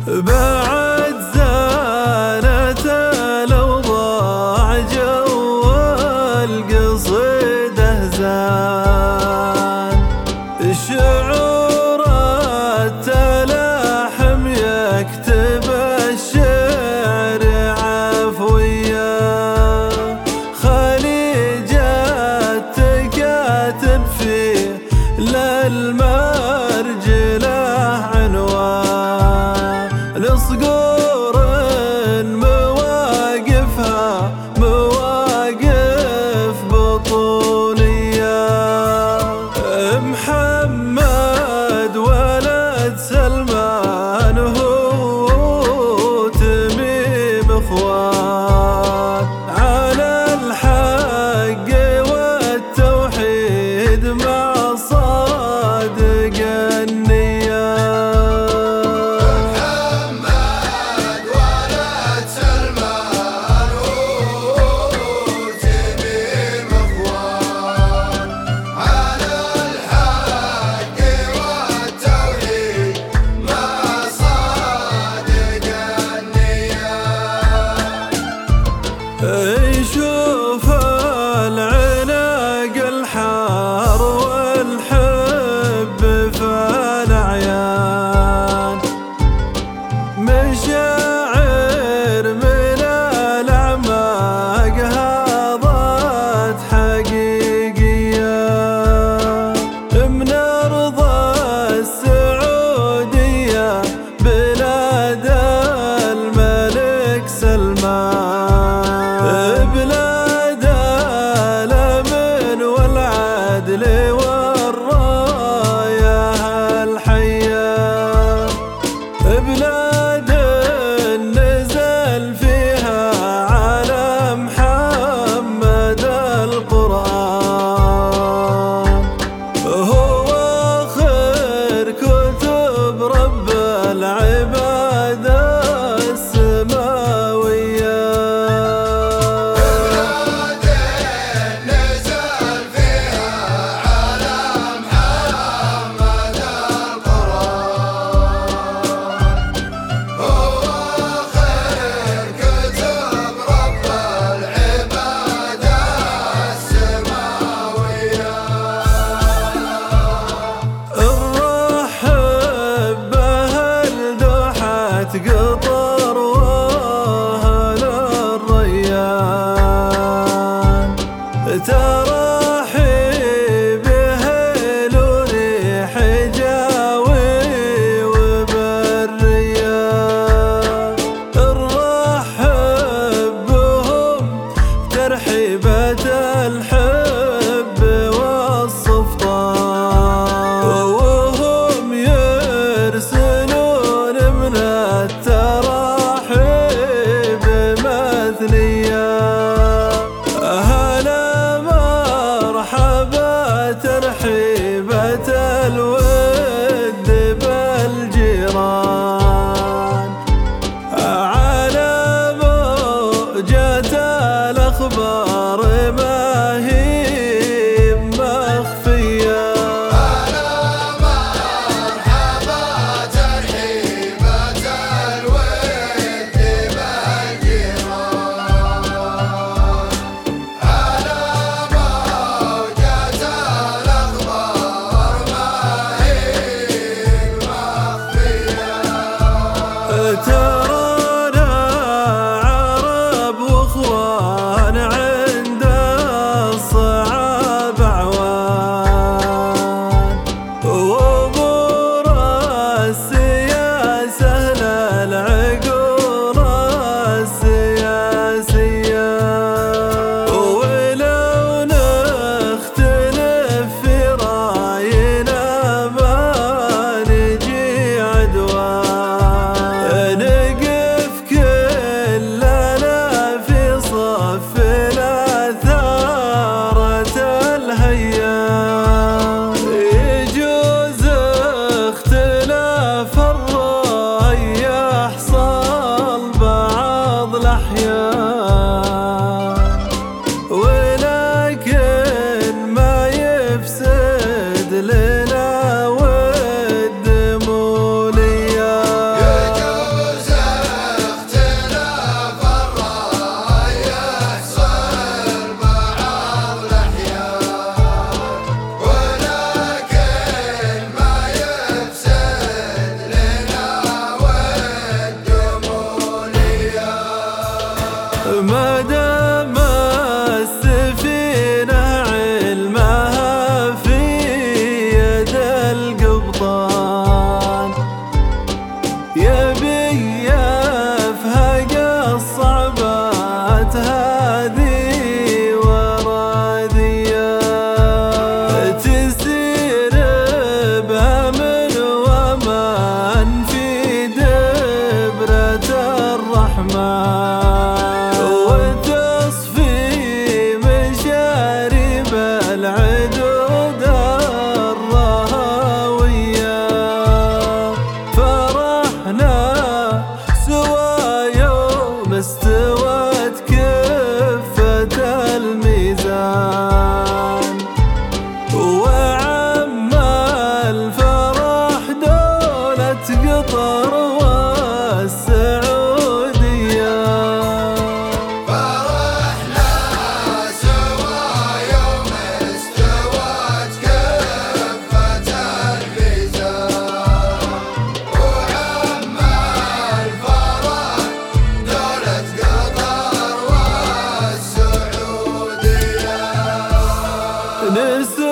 بعد زانت الأوضاع جو القصيدة زان، شعور التلاحم يكتب الشعر عفويا، خليجة تكاتب فيه للمرجله عنوان، لصقور مواقفها مواقف بطولية. محمد ولد سلمان هو تميم اخوان، على الحق والتوحيد مع صادق النية. يشوف العناق الحار والحب في الأعيان، مشاعر من الأعماق هضت حقيقية، من أرض السعودية بلاد الملك سلمان، بلاد الأمن والعدل والراية الحية، بلاد نزل فيها على محمد القرآن، هو آخر كتب رب العباد السماوية. قطر واهل الريان، ترحيب بهلول حجاوي وبرية، نرحب بهم ترحيبة الحب والصفطان، وهم يرسلون من التراحيب مثنية. هلا مرحبا ترحيبة الود بالجيران، على موجة الأخبار ما هي نسوان